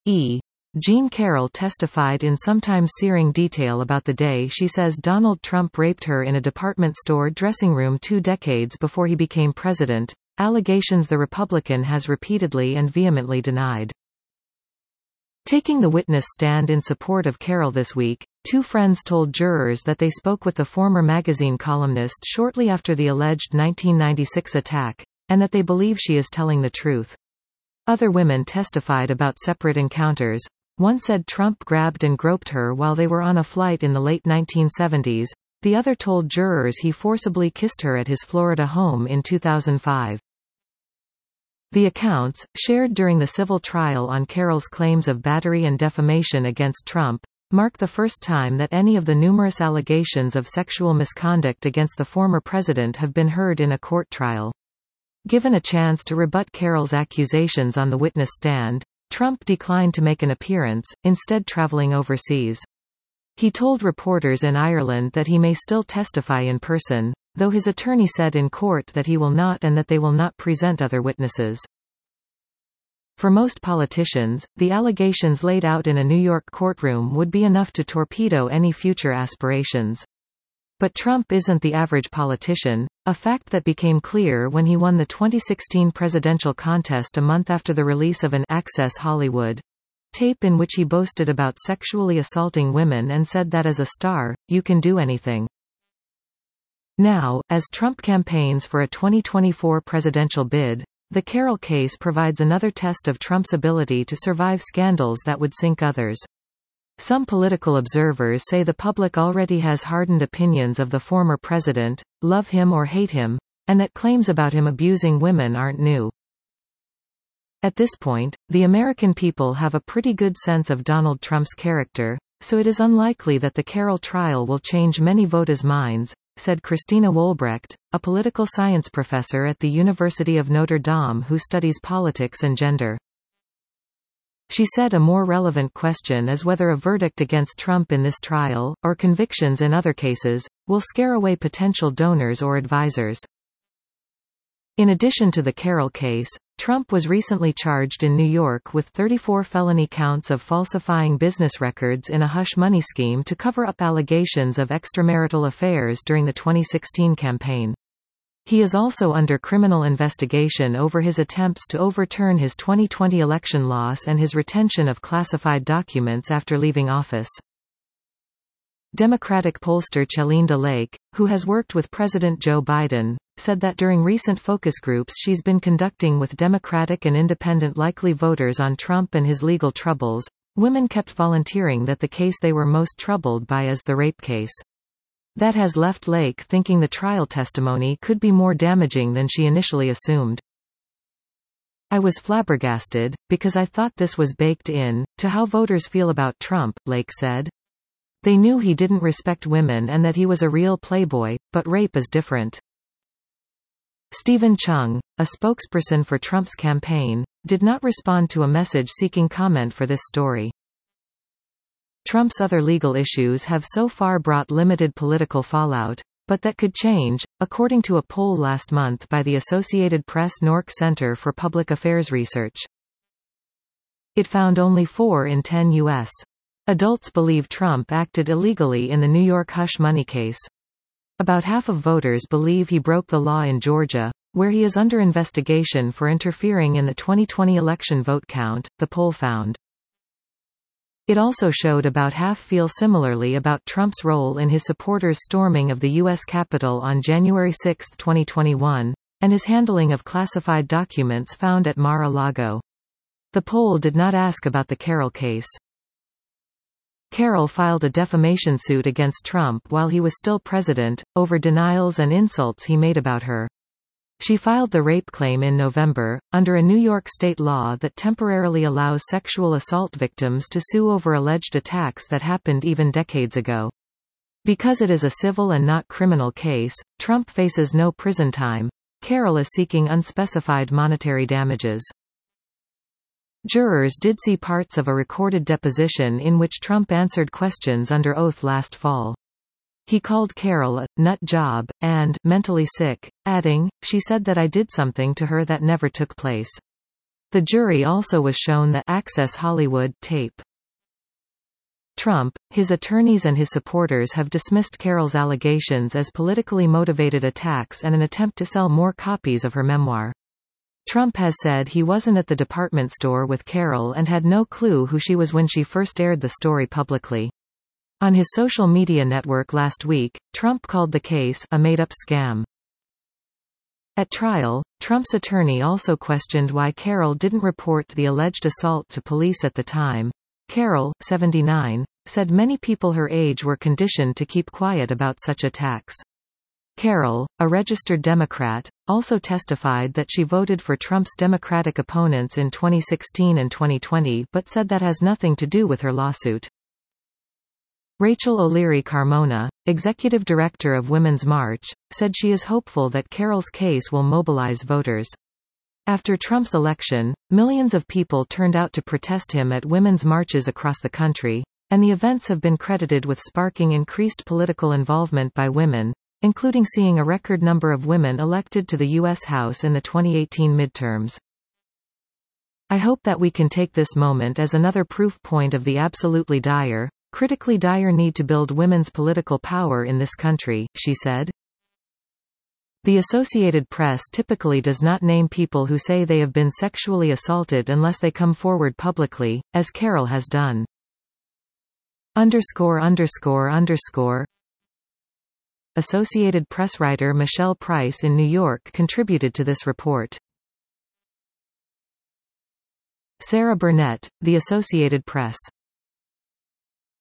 Jean Carroll testified in sometimes searing detail about the day she says Donald Trump raped her in a department store dressing room 2 decades before he became president, allegations the Republican has repeatedly and vehemently denied. Taking the witness stand in support of Carroll this week, 2 friends told jurors that they spoke with the former magazine columnist shortly after the alleged 1996 attack, and that they believe she is telling the truth. Other women testified about separate encounters. One said Trump grabbed and groped her while they were on a flight in the late 1970s. The other told jurors he forcibly kissed her at his Florida home in 2005. The accounts, shared during the civil trial on Carroll's claims of battery and defamation against Trump, mark the first time that any of the numerous allegations of sexual misconduct against the former president have been heard in a court trial. Given a chance to rebut Carroll's accusations on the witness stand, Trump declined to make an appearance, instead traveling overseas. He told reporters in Ireland that he may still testify in person, though his attorney said in court that he will not and that they will not present other witnesses. For most politicians, the allegations laid out in a New York courtroom would be enough to torpedo any future aspirations. But Trump isn't the average politician, a fact that became clear when he won the 2016 presidential contest a month after the release of an Access Hollywood tape in which he boasted about sexually assaulting women and said that as a star, you can do anything. Now, as Trump campaigns for a 2024 presidential bid, the Carroll case provides another test of Trump's ability to survive scandals that would sink others. Some political observers say the public already has hardened opinions of the former president, love him or hate him, and that claims about him abusing women aren't new. At this point, the American people have a pretty good sense of Donald Trump's character, so it is unlikely that the Carroll trial will change many voters' minds, said Christina Wolbrecht, a political science professor at the University of Notre Dame who studies politics and gender. She said a more relevant question is whether a verdict against Trump in this trial, or convictions in other cases, will scare away potential donors or advisors. In addition to the Carroll case, Trump was recently charged in New York with 34 felony counts of falsifying business records in a hush money scheme to cover up allegations of extramarital affairs during the 2016 campaign. He is also under criminal investigation over his attempts to overturn his 2020 election loss and his retention of classified documents after leaving office. Democratic pollster Chelinda Lake, who has worked with President Joe Biden, said that during recent focus groups she's been conducting with Democratic and independent likely voters on Trump and his legal troubles, women kept volunteering that the case they were most troubled by is the rape case. That has left Lake thinking the trial testimony could be more damaging than she initially assumed. I was flabbergasted, because I thought this was baked in to how voters feel about Trump, Lake said. They knew he didn't respect women and that he was a real playboy, but rape is different. Stephen Chung, a spokesperson for Trump's campaign, did not respond to a message seeking comment for this story. Trump's other legal issues have so far brought limited political fallout, but that could change, according to a poll last month by the Associated Press Nork Center for Public Affairs Research. It found only 4 in 10 U.S. adults believe Trump acted illegally in the New York hush money case. About half of voters believe he broke the law in Georgia, where he is under investigation for interfering in the 2020 election vote count, the poll found. It also showed about half feel similarly about Trump's role in his supporters' storming of the U.S. Capitol on January 6, 2021, and his handling of classified documents found at Mar-a-Lago. The poll did not ask about the Carroll case. Carroll filed a defamation suit against Trump while he was still president, over denials and insults he made about her. She filed the rape claim in November, under a New York state law that temporarily allows sexual assault victims to sue over alleged attacks that happened even decades ago. Because it is a civil and not criminal case, Trump faces no prison time. Carroll is seeking unspecified monetary damages. Jurors did see parts of a recorded deposition in which Trump answered questions under oath last fall. He called Carroll a nut job and mentally sick, adding, "She said that I did something to her that never took place." The jury also was shown the Access Hollywood tape. Trump, his attorneys and his supporters have dismissed Carol's allegations as politically motivated attacks and an attempt to sell more copies of her memoir. Trump has said he wasn't at the department store with Carol and had no clue who she was when she first aired the story publicly. On his social media network last week, Trump called the case a made-up scam. At trial, Trump's attorney also questioned why Carol didn't report the alleged assault to police at the time. Carol, 79, said many people her age were conditioned to keep quiet about such attacks. Carol, a registered Democrat, also testified that she voted for Trump's Democratic opponents in 2016 and 2020 but said that has nothing to do with her lawsuit. Rachel O'Leary Carmona, executive director of Women's March, said she is hopeful that Carol's case will mobilize voters. After Trump's election, millions of people turned out to protest him at women's marches across the country, and the events have been credited with sparking increased political involvement by women, including seeing a record number of women elected to the U.S. House in the 2018 midterms. I hope that we can take this moment as another proof point of the absolutely dire, critically dire need to build women's political power in this country, she said. The Associated Press typically does not name people who say they have been sexually assaulted unless they come forward publicly, as Carol has done. _____. Associated Press writer Michelle Price in New York contributed to this report. Sarah Burnett, The Associated Press.